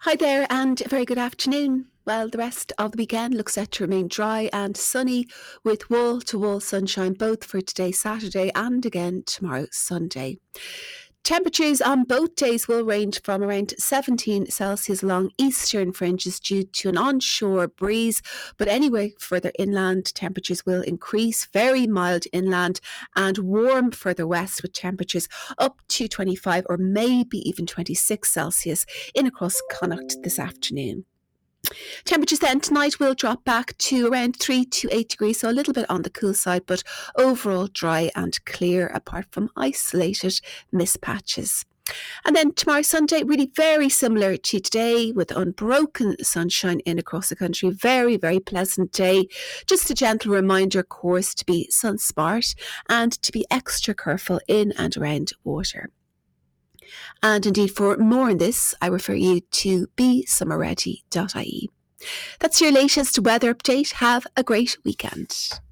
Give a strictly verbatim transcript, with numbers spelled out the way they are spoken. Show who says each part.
Speaker 1: Hi there, and a very good afternoon. Well, the rest of the weekend looks set to remain dry and sunny with wall to wall sunshine both for today, Saturday, and again tomorrow, Sunday. Temperatures on both days will range from around seventeen Celsius along eastern fringes due to an onshore breeze, but anyway, further inland, temperatures will increase, very mild inland and warm further west with temperatures up to twenty-five or maybe even twenty-six Celsius in across Connacht this afternoon. Temperatures then tonight will drop back to around three to eight degrees, so a little bit on the cool side, but overall dry and clear apart from isolated mist patches. And then tomorrow, Sunday, really very similar to today with unbroken sunshine in across the country. Very, very pleasant day. Just a gentle reminder, of course, to be sun smart and to be extra careful in and around water. And indeed, for more on this, I refer you to be summer ready dot I E. That's your latest weather update. Have a great weekend.